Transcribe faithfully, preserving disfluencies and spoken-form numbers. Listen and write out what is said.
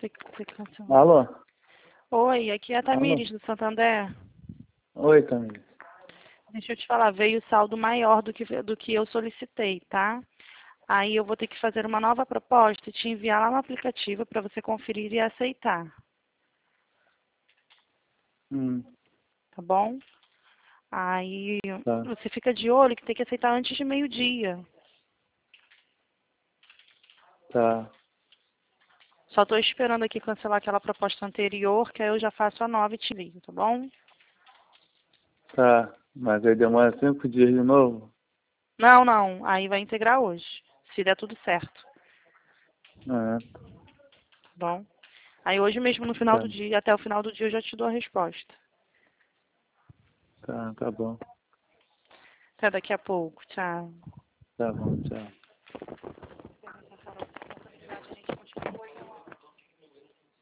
Você, você cancelou. Alô? Oi, aqui é a Tamires Alô? do Santander. Oi, Camila. Deixa eu te falar, veio saldo maior do que, do que eu solicitei, tá? Aí eu vou ter que fazer uma nova proposta e te enviar lá no aplicativo para você conferir e aceitar, Hum, tá bom? Aí tá. você fica de olho que tem que aceitar antes de meio-dia. Tá. Só estou esperando aqui cancelar aquela proposta anterior, que aí eu já faço a nova e te ligo, tá bom? Tá. Mas aí demora cinco dias de novo? Não, não, aí vai integrar hoje, se der tudo certo, Ah, tá bom? Aí hoje mesmo, no final tá. do dia, até o final do dia, eu já te dou a resposta. Tá, tá bom. Até daqui a pouco, tchau. Tá bom, tchau.